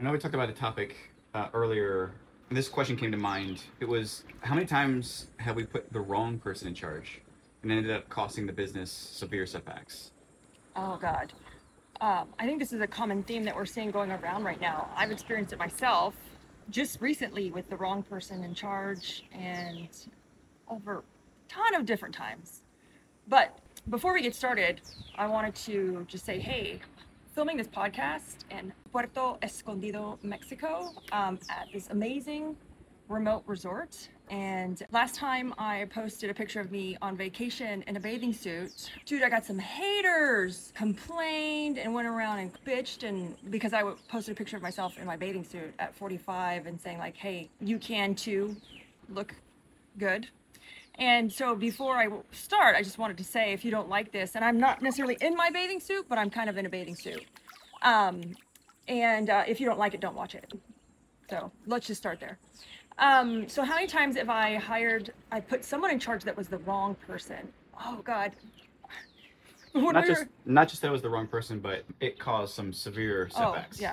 know we talked about a topic earlier, and this question came to mind. It was, how many times have we put the wrong person in charge and ended up costing the business severe setbacks? Oh God. I think this is a common theme that we're seeing going around right now. I've experienced it myself just recently with the wrong person in charge and over a ton of different times. But before we get started, I wanted to just say, hey, filming this podcast in Puerto Escondido, Mexico, at this amazing remote resort. And last time I posted a picture of me on vacation in a bathing suit, dude, I got some haters, complained and went around and bitched, and because I posted a picture of myself in my bathing suit at 45 and saying like, hey, you can too look good. And so before I start, I just wanted to say, if you don't like this, and I'm not necessarily in my bathing suit, but I'm kind of in a bathing suit. Um, and if you don't like it, don't watch it. So let's just start there. So how many times have I put someone in charge that was the wrong person? Oh God. When Not we just were, not just that it was the wrong person, but it caused some severe oh setbacks. yeah.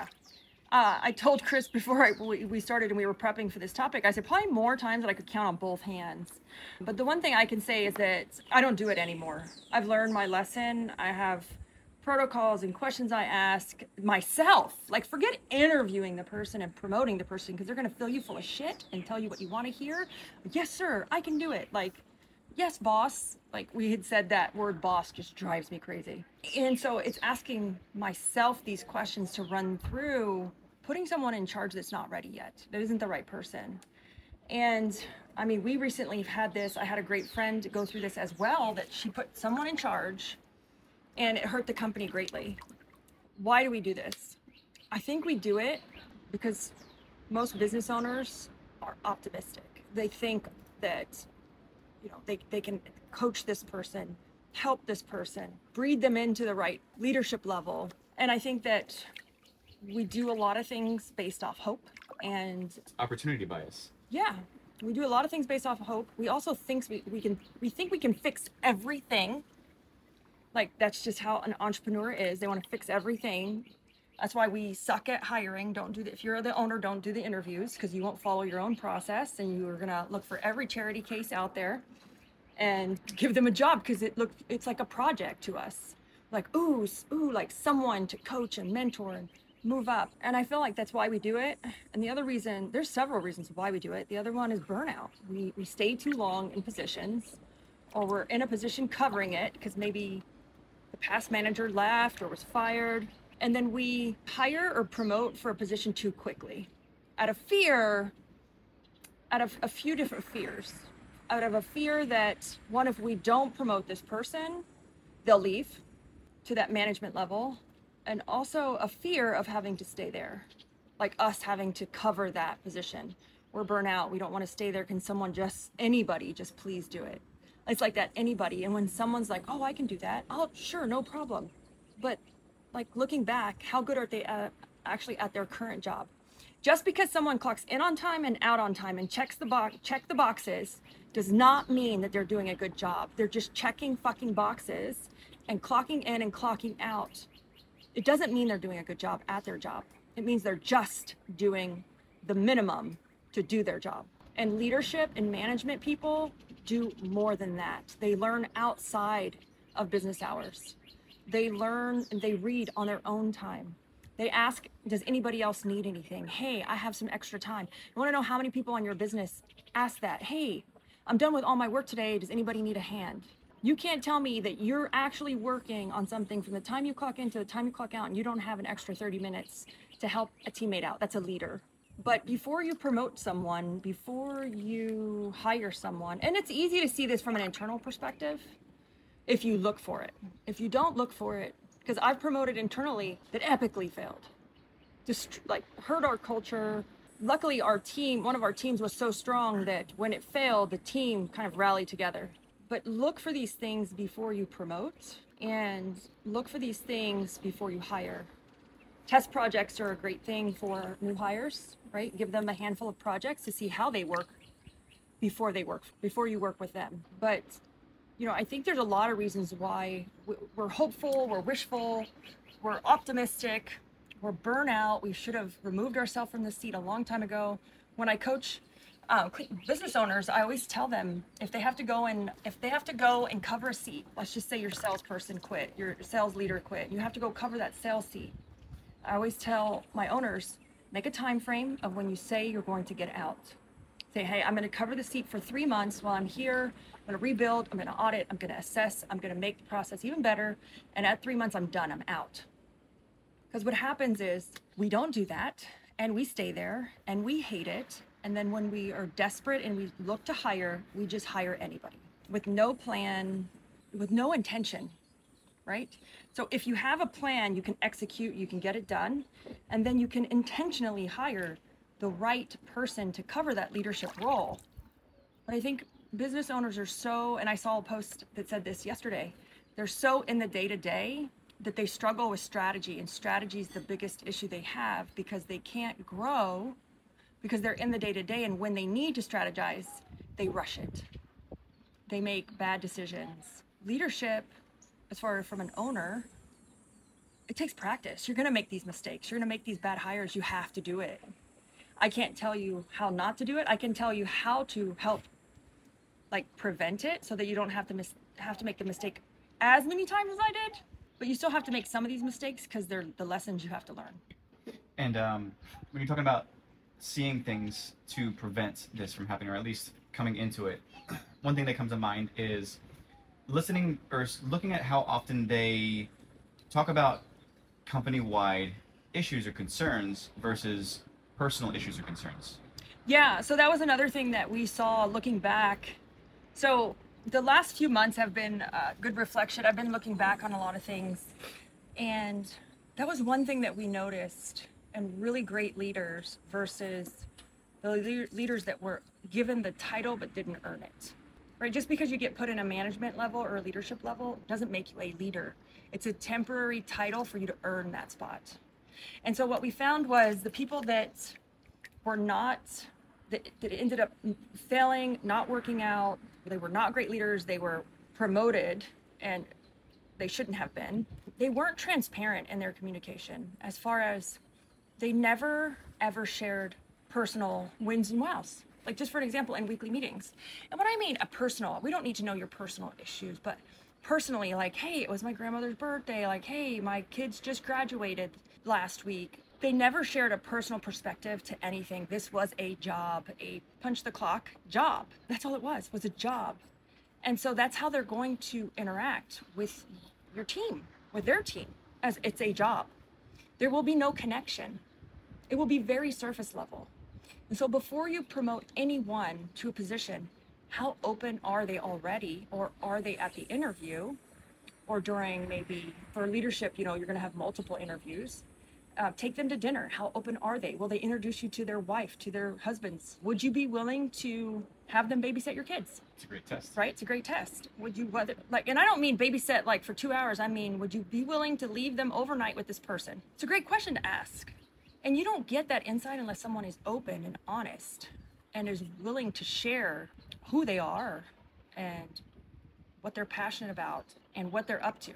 I told Chris before we started and we were prepping for this topic, I said probably more times than I could count on both hands. But the one thing I can say is that I don't do it anymore. I've learned my lesson. I have protocols and questions I ask myself. Like, forget interviewing the person and promoting the person because they're going to fill you full of shit and tell you what you want to hear. Yes, sir, I can do it. Like, yes, boss. Like, we had said, that word boss just drives me crazy. And so it's asking myself these questions to run through putting someone in charge that's not ready yet, that isn't the right person. And I mean, we recently had this. I had a great friend go through this as well, that she put someone in charge and it hurt the company greatly. Why do we do this? I think we do it because most business owners are optimistic. They think that, they can coach this person, help this person, breed them into the right leadership level. And I think that we do a lot of things based off hope. And Opportunity bias. yeah, we do a lot of things based off of hope. We also think we think we can fix everything. Like, that's just how an entrepreneur is. They want to fix everything. That's why we suck at hiring. Don't do that. If you're the owner, don't do the interviews because you won't follow your own process, and you're gonna look for every charity case out there and give them a job because it's like a project to us. Like, ooh, like someone to coach and mentor and move up. And I feel like that's why we do it. And the other reason, there's several reasons why we do it. The other one is burnout. We stay too long in positions, or we're in a position covering it because maybe the past manager left or was fired. And then we hire or promote for a position too quickly out of fear, out of a few different fears. Out of a fear that, one, if we don't promote this person, they'll leave to that management level. And also a fear of having to stay there, like us having to cover that position. We're burnout. We don't want to stay there. Can someone anybody just please do it? It's like that, anybody. And when someone's like, oh, I can do that. Oh, sure, no problem. But like, looking back, how good are they actually at their current job? Just because someone clocks in on time and out on time and check the boxes does not mean that they're doing a good job. They're just checking fucking boxes and clocking in and clocking out. It doesn't mean they're doing a good job at their job. It means they're just doing the minimum to do their job. And leadership and management people do more than that. They learn outside of business hours. They learn and they read on their own time. They ask, does anybody else need anything? Hey, I have some extra time. You want to know how many people on your business ask that? Hey, I'm done with all my work today. Does anybody need a hand? You can't tell me that you're actually working on something from the time you clock in to the time you clock out and you don't have an extra 30 minutes to help a teammate out. That's a leader. But before you promote someone, before you hire someone, and it's easy to see this from an internal perspective if you look for it. If you don't look for it, because I've promoted internally that epically failed. Just like hurt our culture. Luckily, one of our teams was so strong that when it failed, the team kind of rallied together. But look for these things before you promote, and look for these things before you hire. Test projects are a great thing for new hires, right? Give them a handful of projects to see how they work before you work with them. But I think there's a lot of reasons why we're hopeful, we're wishful, we're optimistic, we're burnout. We should have removed ourselves from the seat a long time ago. When I coach business owners, I always tell them if they have to go and cover a seat, let's just say your salesperson quit, your sales leader quit, you have to go cover that sales seat. I always tell my owners, make a time frame of when you say you're going to get out. Say, hey, I'm going to cover the seat for 3 months while I'm here. I'm going to rebuild. I'm going to audit. I'm going to assess. I'm going to make the process even better. And at 3 months, I'm done. I'm out. Because what happens is we don't do that and we stay there and we hate it. And then when we are desperate and we look to hire, we just hire anybody with no plan, with no intention, right? So if you have a plan, you can execute, you can get it done, and then you can intentionally hire the right person to cover that leadership role. But I think business owners are so, and I saw a post that said this yesterday, they're so in the day-to-day that they struggle with strategy, and strategy is the biggest issue they have because they can't grow because they're in the day-to-day, and when they need to strategize, they rush it. They make bad decisions. Leadership, as far as from an owner, it takes practice. You're gonna make these mistakes. You're gonna make these bad hires. You have to do it. I can't tell you how not to do it. I can tell you how to help prevent it so that you don't have to make the mistake as many times as I did. But you still have to make some of these mistakes because they're the lessons you have to learn. And when you're talking about seeing things to prevent this from happening, or at least coming into it, one thing that comes to mind is listening or looking at how often they talk about company-wide issues or concerns versus personal issues or concerns. Yeah, so that was another thing that we saw looking back. So the last few months have been a good reflection. I've been looking back on a lot of things, and that was one thing that we noticed in really great leaders versus the leaders that were given the title but didn't earn it. Right? Just because you get put in a management level or a leadership level doesn't make you a leader. It's a temporary title for you to earn that spot. And so what we found was the people that were not, that ended up failing, not working out, they were not great leaders, they were promoted and they shouldn't have been. They weren't transparent in their communication as far as they never ever shared personal wins and wows. Like just for an example, in weekly meetings. And what I mean a personal, we don't need to know your personal issues, but personally, like, hey, it was my grandmother's birthday. Like, hey, my kids just graduated last week. They never shared a personal perspective to anything. This was a job, a punch the clock job. That's all it was a job. And so that's how they're going to interact with your team, with their team, as it's a job. There will be no connection. It will be very surface level. And so before you promote anyone to a position, how open are they already, or are they at the interview, or during maybe for leadership, you're going to have multiple interviews. Take them to dinner. How open are they? Will they introduce you to their wife, to their husbands? Would you be willing to have them babysit your kids? It's a great test. Right? It's a great test. Would you, and I don't mean babysit for 2 hours. I mean, would you be willing to leave them overnight with this person? It's a great question to ask. And you don't get that insight unless someone is open and honest and is willing to share who they are and what they're passionate about and what they're up to.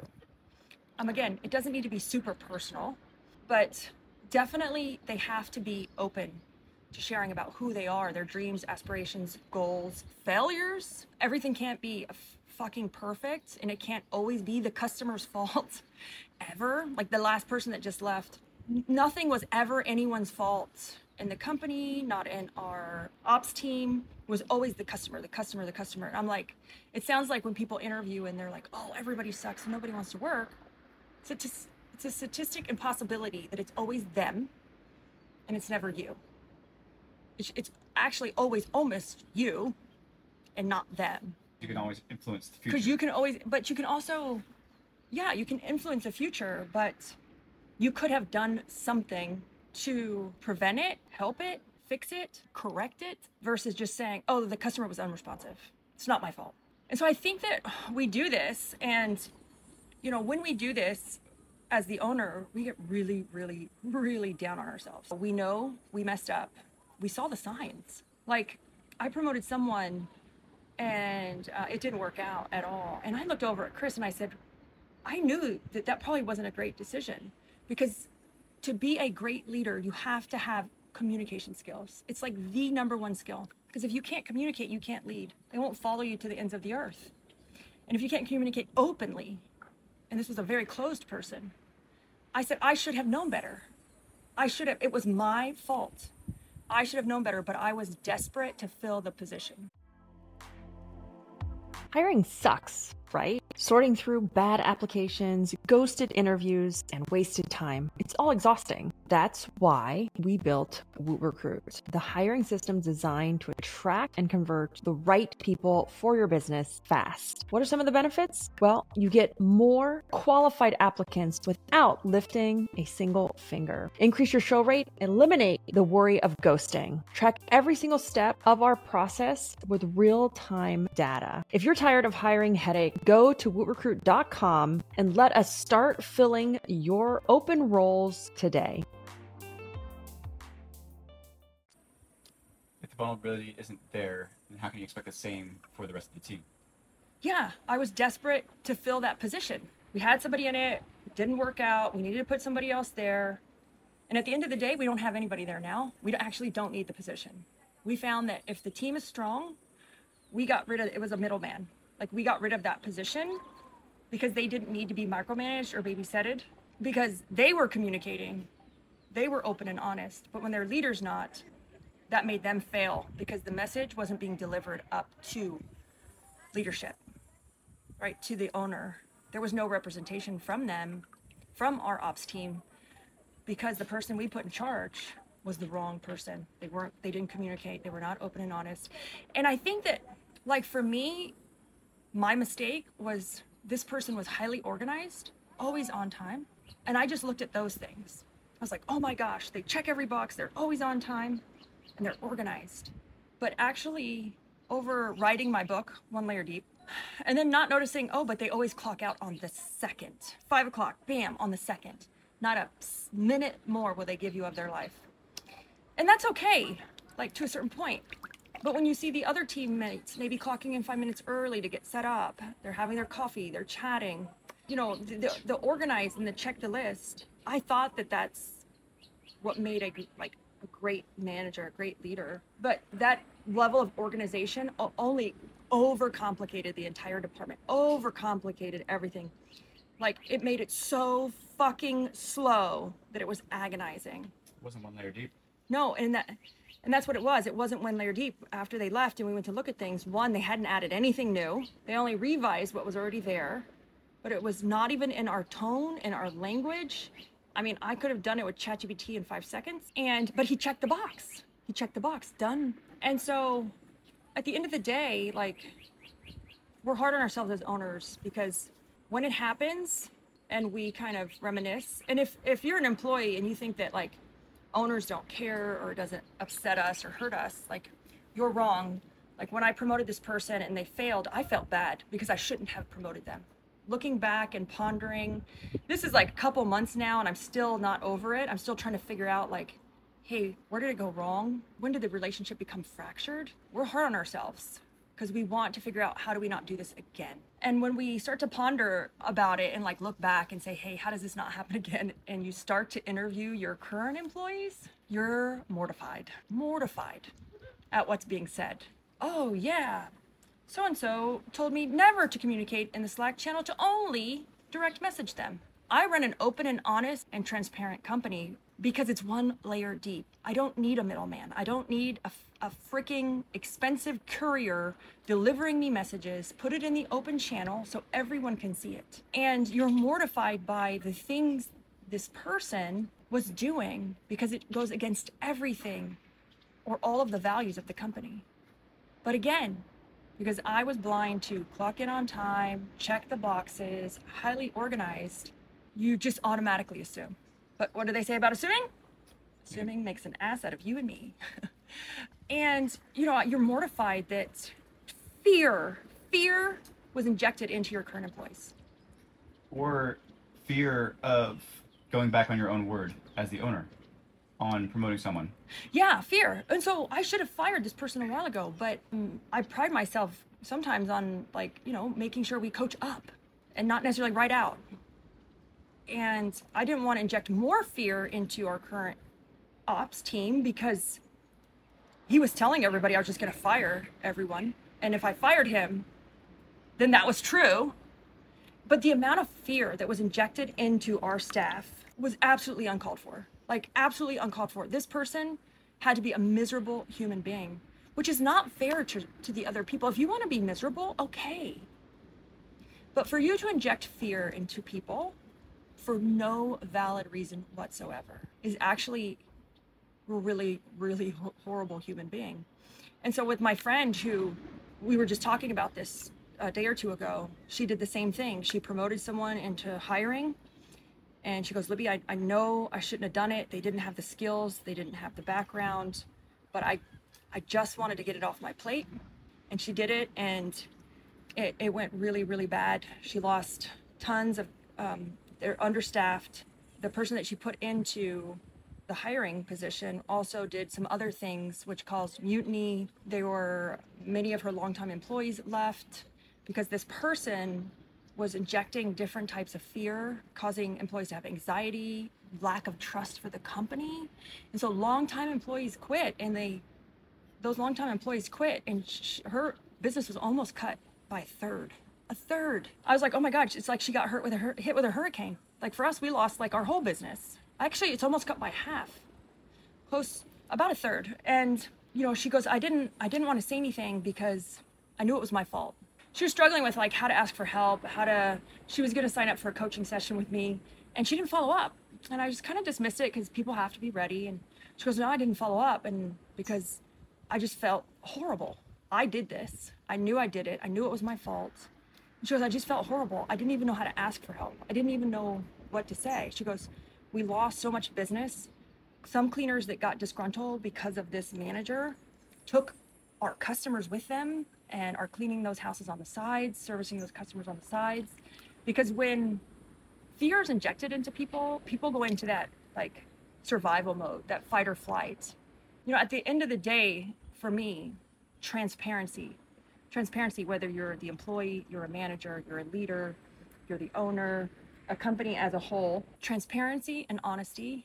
Again, it doesn't need to be super personal, but definitely they have to be open to sharing about who they are, their dreams, aspirations, goals, failures. Everything can't be fucking perfect, and it can't always be the customer's fault ever. Like the last person that just left, nothing was ever anyone's fault in the company, not in our ops team. It was always the customer. And I'm like, it sounds like when people interview and they're like, oh, everybody sucks and nobody wants to work. It's a statistic and possibility that it's always them and it's never you. It's actually always almost you and not them. You can always influence the future. Because you can always, but you can also, you can influence the future, but you could have done something to prevent it, help it, fix it, correct it, versus just saying, oh, the customer was unresponsive. It's not my fault. And so I think that we do this, and, when we do this as the owner, we get really, really, really down on ourselves. We know we messed up. We saw the signs. Like, I promoted someone and it didn't work out at all. And I looked over at Chris and I said, I knew that probably wasn't a great decision, because to be a great leader, you have to have communication skills. It's like the number one skill. Because if you can't communicate, you can't lead. They won't follow you to the ends of the earth. And if you can't communicate openly, and this was a very closed person, I said, I should have known better. It was my fault. I should have known better, but I was desperate to fill the position. Hiring sucks, right? Sorting through bad applications, ghosted interviews, and wasted time. It's all exhausting. That's why we built WootRecruit, the hiring system designed to attract and convert the right people for your business fast. What are some of the benefits? Well, you get more qualified applicants without lifting a single finger. Increase your show rate, eliminate the worry of ghosting. Track every single step of our process with real-time data. If you're tired of hiring headache, go to wootrecruit.com and let us start filling your open roles today. If the vulnerability isn't there, then how can you expect the same for the rest of the team? Yeah, I was desperate to fill that position. We had somebody in it, it didn't work out, we needed to put somebody else there. And at the end of the day, we don't have anybody there now. We actually don't need the position. We found that if the team is strong, we got rid of, it was a middleman. Like we got rid of that position because they didn't need to be micromanaged or babysitted, because they were communicating, they were open and honest. But when their leader's not, that made them fail because the message wasn't being delivered up to leadership, right, to the owner. There was no representation from them, from our ops team, because the person we put in charge was the wrong person. They didn't communicate, they were not open and honest. And I think that, like for me, my mistake was this person was highly organized, always on time. And I just looked at those things. I was like, oh my gosh, they check every box, they're always on time, and they're organized. But actually overwriting my book, One Layer Deep, and then not noticing, oh, but they always clock out on the second. 5 o'clock, bam, on the second. Not a minute more will they give you of their life. And that's okay, like to a certain point. But when you see the other teammates maybe clocking in 5 minutes early to get set up, they're having their coffee, they're chatting, you know, the organized and the check the list. I thought that that's what made a great manager, a great leader. But that level of organization only overcomplicated the entire department, overcomplicated everything. Like it made it so fucking slow that it was agonizing. It wasn't one layer deep. No, and that's what it was. It wasn't One Layer Deep. After they left and we went to look at things, one, they hadn't added anything new. They only revised what was already there, but it was not even in our tone, in our language. I mean, I could have done it with ChatGPT in 5 seconds, but he checked the box. He checked the box, done. And so at the end of the day, like, we're hard on ourselves as owners because when it happens and we kind of reminisce, and if you're an employee and you think that like owners don't care or it doesn't upset us or hurt us, like you're wrong. Like when I promoted this person and they failed, I felt bad because I shouldn't have promoted them. Looking back and pondering, this is like a couple months now and I'm still not over it. I'm still trying to figure out like, hey, where did it go wrong? When did the relationship become fractured? We're hard on ourselves because we want to figure out how do we not do this again? And when we start to ponder about it and like look back and say, hey, how does this not happen again? And you start to interview your current employees, you're mortified at what's being said. Oh yeah, so-and-so told me never to communicate in the Slack channel, to only direct message them. I run an open and honest and transparent company because it's one layer deep. I don't need a middleman. I don't need a freaking expensive courier delivering me messages. Put it in the open channel so everyone can see it. And you're mortified by the things this person was doing because it goes against everything or all of the values of the company. But again, because I was blind to clock in on time, check the boxes, highly organized, you just automatically assume. But what do they say about assuming? Assuming makes an ass out of you and me. And, you know, you're mortified that fear was injected into your current employees. Or fear of going back on your own word as the owner on promoting someone. Yeah, fear. And so I should have fired this person a while ago, but I pride myself sometimes on, like, you know, making sure we coach up and not necessarily right out. And I didn't want to inject more fear into our current ops team because he was telling everybody I was just going to fire everyone. And if I fired him, then that was true. But the amount of fear that was injected into our staff was absolutely uncalled for. Like, absolutely uncalled for. This person had to be a miserable human being, which is not fair to the other people. If you want to be miserable, okay. But for you to inject fear into people for no valid reason whatsoever is actually a really, really horrible human being. And so with my friend, who we were just talking about this a day or two ago, she did the same thing. She promoted someone into hiring, and she goes, Libby, I know I shouldn't have done it. They didn't have the skills, they didn't have the background, but I just wanted to get it off my plate. And she did it, and it went really, really bad. She lost tons of, they're understaffed. The person that she put into the hiring position also did some other things which caused mutiny. Many of her longtime employees left because this person was injecting different types of fear, causing employees to have anxiety, lack of trust for the company. And so longtime employees quit, and those longtime employees quit, and her business was almost cut by a third. I was like, oh my God, it's like she got hit with a hurricane. Like, for us, we lost like our whole business. Actually, it's almost cut by half, about a third. And, she goes, I didn't want to say anything because I knew it was my fault. She was struggling with like how to ask for help, she was going to sign up for a coaching session with me, and she didn't follow up. And I just kind of dismissed it because people have to be ready. And she goes, no, I didn't follow up. And because I just felt horrible. I did this. I knew I did it. I knew it was my fault. And she goes, I just felt horrible. I didn't even know how to ask for help. I didn't even know what to say. She goes, we lost so much business. Some cleaners that got disgruntled because of this manager took our customers with them and are cleaning those houses on the sides, servicing those customers on the sides. Because when fear is injected into people go into that like survival mode, that fight or flight. At the end of the day, for me, transparency, whether you're the employee, you're a manager, you're a leader, you're the owner, a company as a whole, transparency and honesty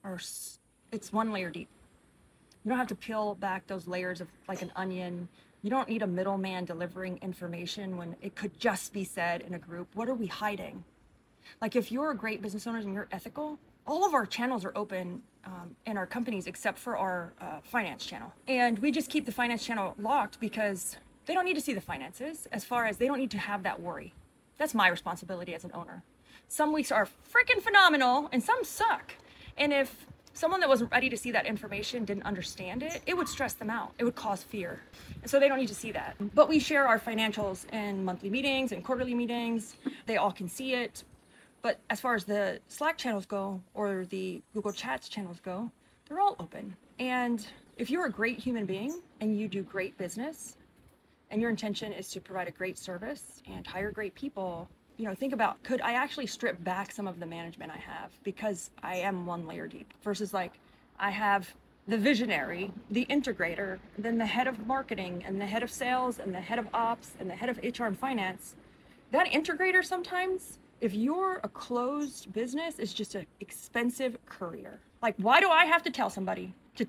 it's one layer deep. You don't have to peel back those layers of like an onion. You don't need a middleman delivering information when it could just be said in a group. What are we hiding? Like, if you're a great business owner and you're ethical, all of our channels are open in our companies except for our finance channel. And we just keep the finance channel locked because they don't need to see the finances, as far as they don't need to have that worry. That's my responsibility as an owner. Some weeks are freaking phenomenal and some suck. And if someone that wasn't ready to see that information didn't understand it, it would stress them out. It would cause fear. And so they don't need to see that. But we share our financials in monthly meetings and quarterly meetings. They all can see it. But as far as the Slack channels go, or the Google Chats channels go, they're all open. And if you're a great human being and you do great business, and your intention is to provide a great service and hire great people, think about, could I actually strip back some of the management I have because I am one layer deep, versus like I have the visionary, the integrator, then the head of marketing and the head of sales and the head of ops and the head of HR and finance. That integrator, sometimes, if you're a closed business, is just an expensive courier. Like, why do I have to tell somebody to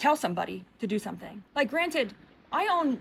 do something? Like, granted, I own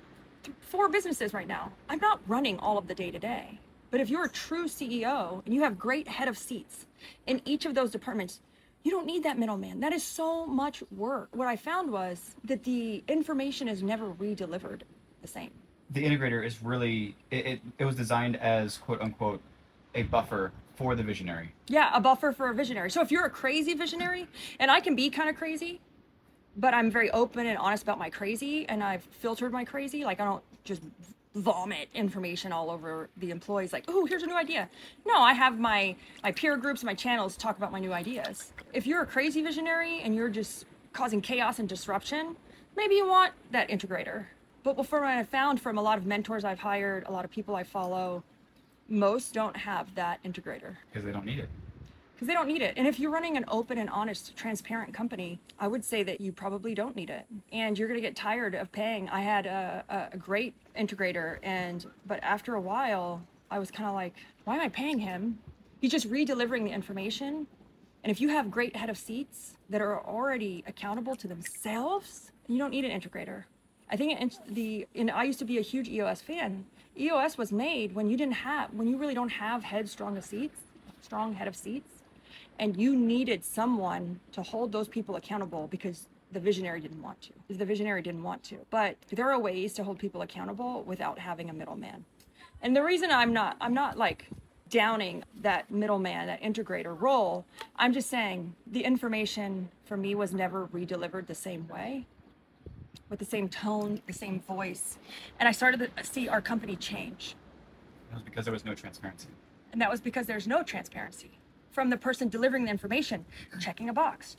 4 businesses right now. I'm not running all of the day-to-day. But if you're a true CEO and you have great head of seats in each of those departments, you don't need that middleman. That is so much work. What I found was that the information is never re-delivered the same. The integrator is really, it was designed as, quote unquote, a buffer for the visionary. Yeah, a buffer for a visionary. So if you're a crazy visionary, and I can be kind of crazy, but I'm very open and honest about my crazy, and I've filtered my crazy. Like, I don't just vomit information all over the employees like, oh, here's a new idea. No, I have my peer groups, my channels talk about my new ideas. If you're a crazy visionary and you're just causing chaos and disruption, maybe you want that integrator. But from what I found from a lot of mentors I've hired, a lot of people I follow, most don't have that integrator. Because they don't need it. Because they don't need it. And if you're running an open and honest, transparent company, I would say that you probably don't need it. And you're going to get tired of paying. I had a great integrator, but after a while, I was kind of like, why am I paying him He's just re-delivering the information. And if you have great head of seats that are already accountable to themselves, you don't need an integrator. I think I used to be a huge EOS fan. EOS was made when you really don't have strong head of seats, and you needed someone to hold those people accountable because the visionary didn't want to. But there are ways to hold people accountable without having a middleman. And the reason I'm not like downing that middleman, that integrator role, I'm just saying the information for me was never re-delivered the same way, with the same tone, the same voice. And I started to see our company change. It was because there was no transparency. And that was because there's no transparency from the person delivering the information, checking a box.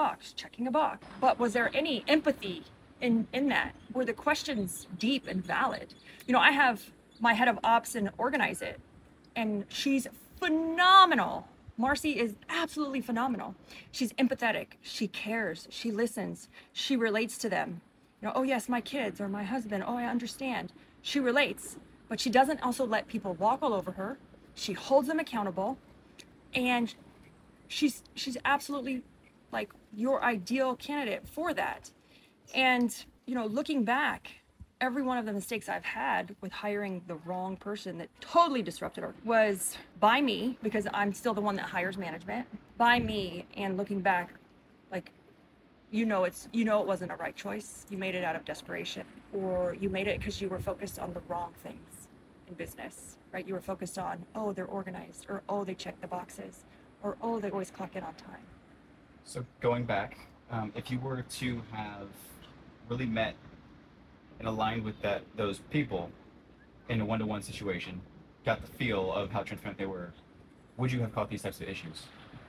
But was there any empathy in that? Were the questions deep and valid? I have my head of ops and Organize It, and she's phenomenal. Marcy is absolutely phenomenal. She's empathetic. She cares. She listens. She relates to them. Oh yes, my kids or my husband. Oh, I understand. She relates, but she doesn't also let people walk all over her. She holds them accountable, and she's absolutely like your ideal candidate for that. And looking back, every one of the mistakes I've had with hiring the wrong person that totally disrupted her was by me, because I'm still the one that hires management, by me. And looking back, like, it wasn't a right choice. You made it out of desperation, or you made it because you were focused on the wrong things in business, right? You were focused on, oh, they're organized, or oh, they check the boxes, or oh, they always clock in on time. So going back, if you were to have really met and aligned with those people in a one-to-one situation, got the feel of how transparent they were, would you have caught these types of issues?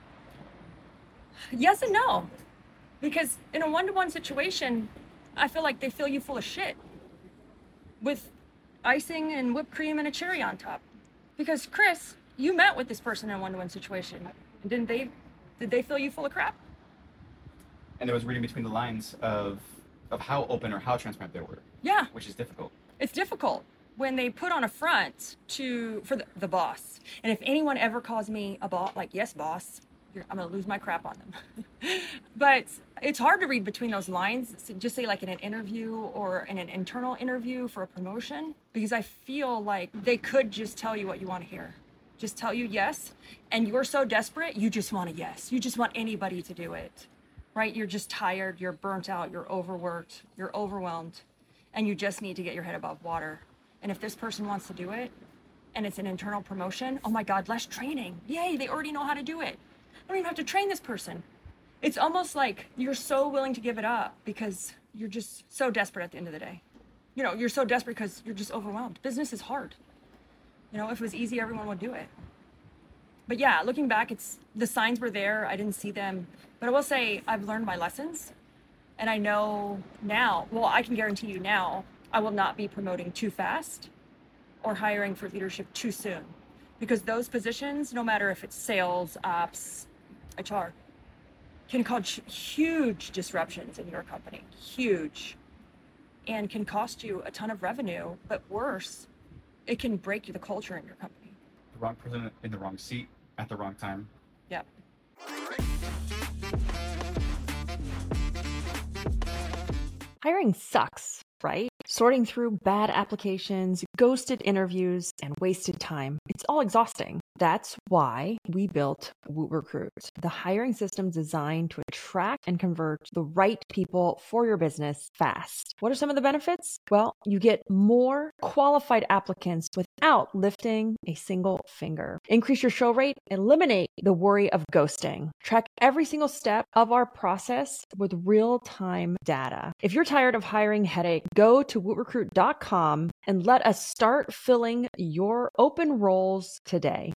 Yes and no. Because in a one-to-one situation, I feel like they fill you full of shit with icing and whipped cream and a cherry on top. Because Chris, you met with this person in a one-to-one situation. Did they fill you full of crap? And there was reading between the lines of how open or how transparent they were. Yeah. Which is difficult. It's difficult when they put on a front for the boss. And if anyone ever calls me a boss, like, yes, boss, I'm going to lose my crap on them. But it's hard to read between those lines, just say like in an interview or in an internal interview for a promotion, because I feel like they could just tell you what you want to hear. Just tell you yes. And you're so desperate, you just want a yes. You just want anybody to do it, right? You're just tired, you're burnt out, you're overworked, you're overwhelmed, and you just need to get your head above water. And if this person wants to do it and it's an internal promotion, oh my God, less training. Yay, they already know how to do it. I don't even have to train this person. It's almost like you're so willing to give it up because you're just so desperate at the end of the day. You're so desperate because you're just overwhelmed. Business is hard. If it was easy, everyone would do it. But yeah, looking back, the signs were there. I didn't see them. But I will say I've learned my lessons. And I know now, well, I can guarantee you now, I will not be promoting too fast or hiring for leadership too soon. Because those positions, no matter if it's sales, ops, HR, can cause huge disruptions in your company, huge, and can cost you a ton of revenue. But worse, it can break the culture in your company. The wrong person in the wrong seat at the wrong time. Yep. Hiring sucks, right? Sorting through bad applications, ghosted interviews, and wasted time. It's all exhausting. That's why we built Woot Recruit, the hiring system designed to attract and convert the right people for your business fast. What are some of the benefits? Well, you get more qualified applicants without lifting a single finger. Increase your show rate, eliminate the worry of ghosting. Track every single step of our process with real-time data. If you're tired of hiring headache, go to wootrecruit.com and let us start filling your open roles today.